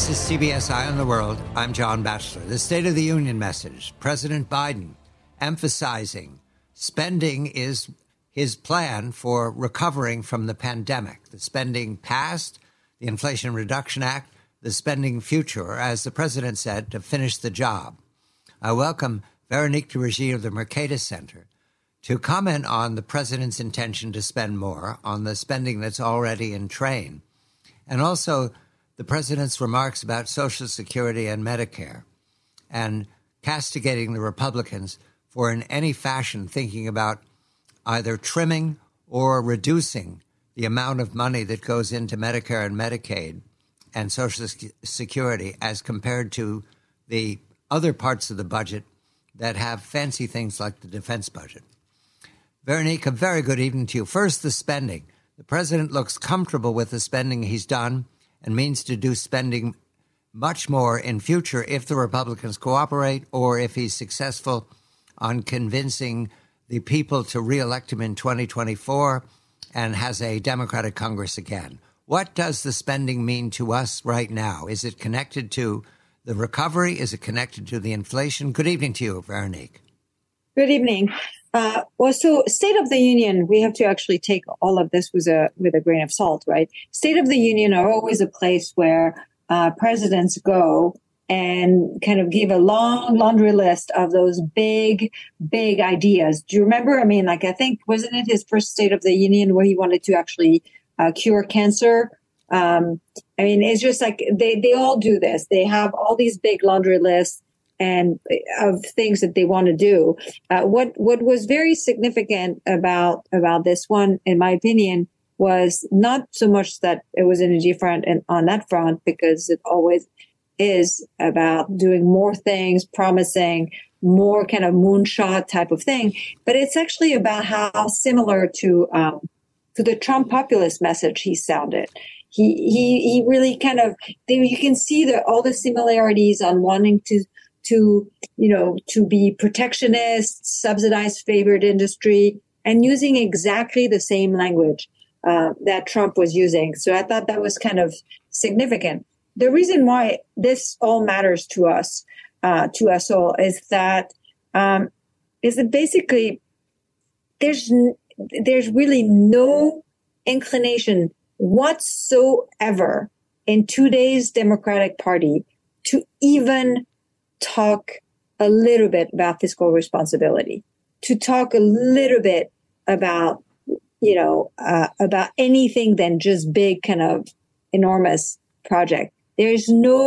This is CBS Eye on the World. I'm John Batchelor. The State of the Union message. President Biden emphasizing spending is his plan for recovering from the pandemic. The spending past, the Inflation Reduction Act, the spending future, as the president said, to finish the job. I welcome Veronique Drougy of the Mercatus Center to comment on the president's intention to spend more, on the spending that's already in train, and also the president's remarks about Social Security and Medicare, and castigating the Republicans for in any fashion thinking about either trimming or reducing the amount of money that goes into Medicare and Medicaid and Social Security as compared to the other parts of the budget that have fancy things like the defense budget. Veronique, a very good evening to you. First, the spending. The president looks comfortable with the spending he's done and means to do spending much more in future if the Republicans cooperate or if he's successful on convincing the people to reelect him in 2024 and has a Democratic Congress again. What does the spending mean to us right now? Is it connected to the recovery? Is it connected to the inflation? Good evening to you, Veronique. Good evening. So State of the Union, we have to actually take all of this with a grain of salt, right? State of the Union are always a place where presidents go and kind of give a long laundry list of those big ideas. Do you remember? I mean, I think, wasn't it his first State of the Union where he wanted to actually cure cancer? It's just like they all do this. They have all these big laundry lists and of things that they want to do. What was very significant about this one, in my opinion, was not so much that it was any different on that front, because it always is about doing more things, promising more kind of moonshot type of thing. But it's actually about how similar to the Trump populist message he sounded. He really kind of, you can see all the similarities on wanting to be protectionist, subsidized, favored industry, and using exactly the same language that Trump was using. So I thought that was kind of significant. The reason why this all matters to us all, is that basically there's really no inclination whatsoever in today's Democratic Party to even talk a little bit about fiscal responsibility, to talk a little bit about anything than just big kind of enormous project. We're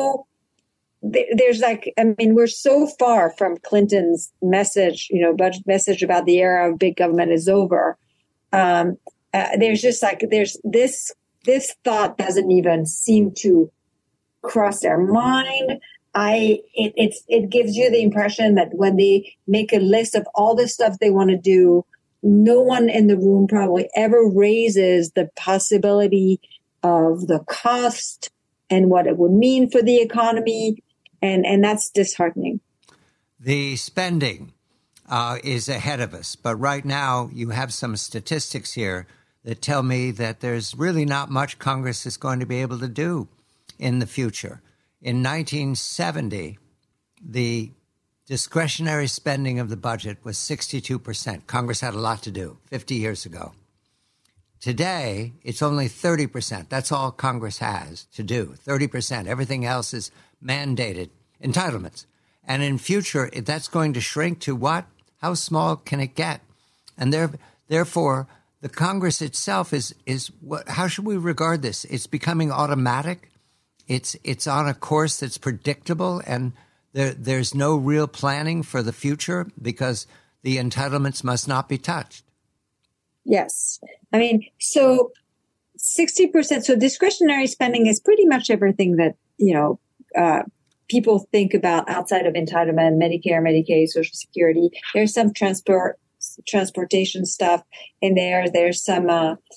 so far from Clinton's message, budget message about the era of big government is over. There's this thought doesn't even seem to cross their mind. It gives you the impression that when they make a list of all the stuff they want to do, no one in the room probably ever raises the possibility of the cost and what it would mean for the economy. And that's disheartening. The spending is ahead of us. But right now, you have some statistics here that tell me that there's really not much Congress is going to be able to do in the future. In 1970, the discretionary spending of the budget was 62%. Congress had a lot to do 50 years ago. Today, it's only 30%. That's all Congress has to do, 30%. Everything else is mandated entitlements. And in future, that's going to shrink to what? How small can it get? And therefore, the Congress itself is what? How should we regard this? It's becoming automatic. It's on a course that's predictable, and there's no real planning for the future because the entitlements must not be touched. Yes. So 60%. So discretionary spending is pretty much everything that, people think about outside of entitlement, Medicare, Medicaid, Social Security. There's some transportation stuff in there. There's some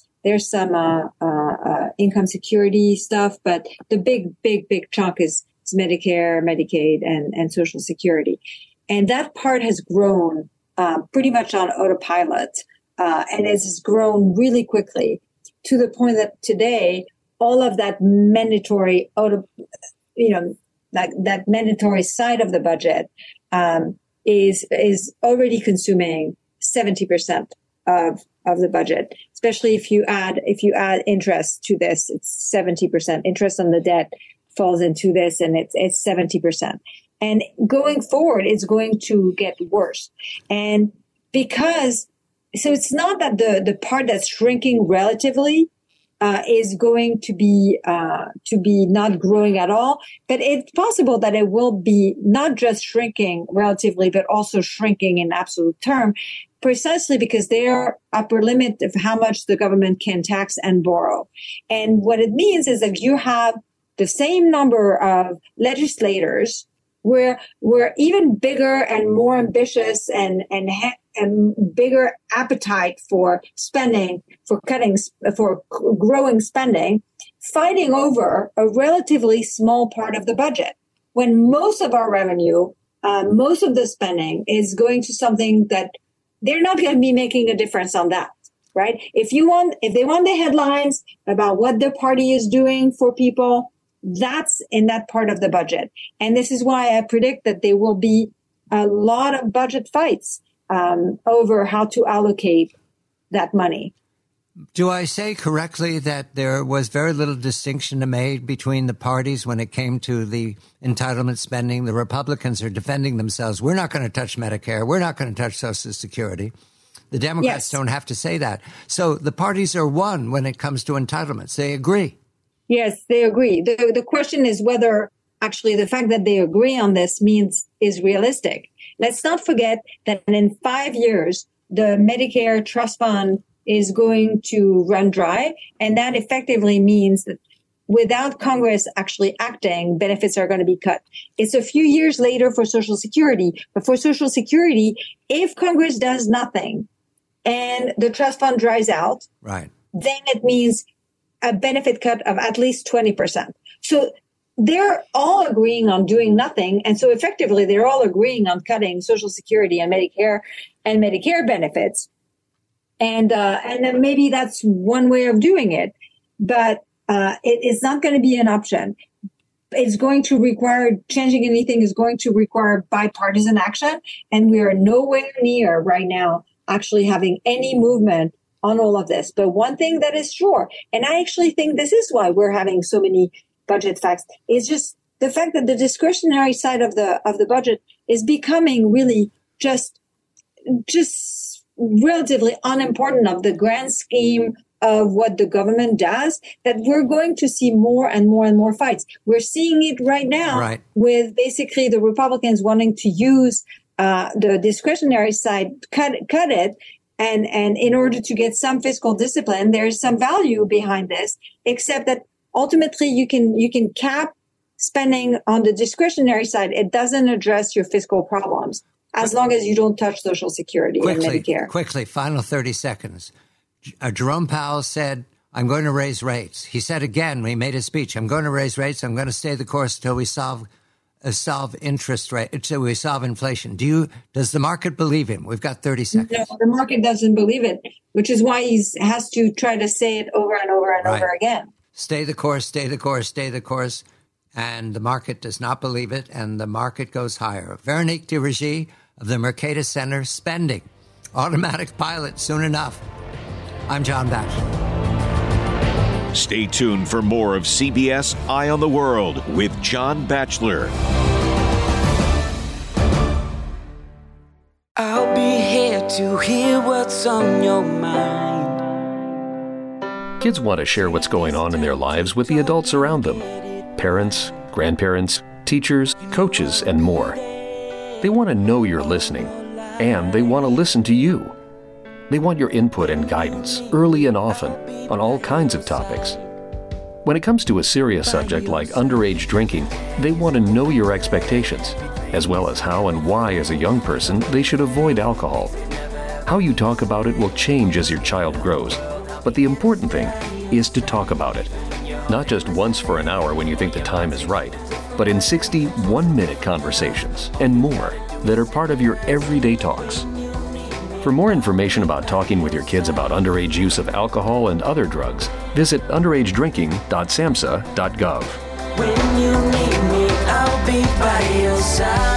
income security stuff, but the big chunk is Medicare, Medicaid, and Social Security. And that part has grown pretty much on autopilot, and has grown really quickly to the point that today all of that mandatory that mandatory side of the budget is already consuming 70% of the budget. Especially if you add interest to this, it's 70%. Interest on the debt falls into this, and it's 70%. And going forward, it's going to get worse. And so it's not that the part that's shrinking relatively is going to be not growing at all, but it's possible that it will be not just shrinking relatively, but also shrinking in absolute term, precisely because their upper limit of how much the government can tax and borrow. And what it means is that you have the same number of legislators where we're even bigger and more ambitious and bigger appetite for spending, for growing spending, fighting over a relatively small part of the budget. When most of our revenue, most of the spending is going to something that they're not going to be making a difference on that, right? If they want the headlines about what the party is doing for people, that's in that part of the budget. And this is why I predict that there will be a lot of budget fights over how to allocate that money. Do I say correctly that there was very little distinction made between the parties when it came to the entitlement spending? The Republicans are defending themselves. We're not going to touch Medicare. We're not going to touch Social Security. The Democrats don't have to say that. So the parties are one when it comes to entitlements. They agree. Yes, they agree. The question is whether actually the fact that they agree on this is realistic. Let's not forget that in 5 years, the Medicare trust fund is going to run dry. And that effectively means that without Congress actually acting, benefits are going to be cut. It's a few years later for Social Security. But for Social Security, if Congress does nothing and the trust fund dries out, right, then it means a benefit cut of at least 20%. So they're all agreeing on doing nothing. And so effectively, they're all agreeing on cutting Social Security and Medicare benefits. And then maybe that's one way of doing it, but it's not going to be an option. It's going to require changing anything is going to require bipartisan action. And we are nowhere near right now actually having any movement on all of this. But one thing that is sure, and I actually think this is why we're having so many budget fights, is just the fact that the discretionary side of the budget is becoming really just relatively unimportant of the grand scheme of what the government does, that we're going to see more and more and more fights. We're seeing it right now with basically the Republicans wanting to use the discretionary side, cut it. And in order to get some fiscal discipline, there's some value behind this, except that ultimately you can cap spending on the discretionary side. It doesn't address your fiscal problems as long as you don't touch Social Security and Medicare. Quickly, final 30 seconds. Jerome Powell said, I'm going to raise rates. He said again, when he made his speech, I'm going to raise rates. I'm going to stay the course until we solve interest rate, until we solve inflation. Does the market believe him? We've got 30 seconds. No, the market doesn't believe it, which is why he has to try to say it over and over and over again. Stay the course, stay the course, stay the course. And the market does not believe it, and the market goes higher. Veronique de Régie of the Mercatus Center, spending. Automatic pilot soon enough. I'm John Batchelor. Stay tuned for more of CBS Eye on the World with John Batchelor. I'll be here to hear what's on your mind. Kids want to share what's going on in their lives with the adults around them. Parents, grandparents, teachers, coaches, and more. They want to know you're listening, and they want to listen to you. They want your input and guidance, early and often, on all kinds of topics. When it comes to a serious subject like underage drinking, they want to know your expectations, as well as how and why as a young person they should avoid alcohol. How you talk about it will change as your child grows, but the important thing is to talk about it. Not just once for an hour when you think the time is right, but in 60 one-minute conversations and more that are part of your everyday talks. For more information about talking with your kids about underage use of alcohol and other drugs, visit underagedrinking.samhsa.gov. When you need be by your side.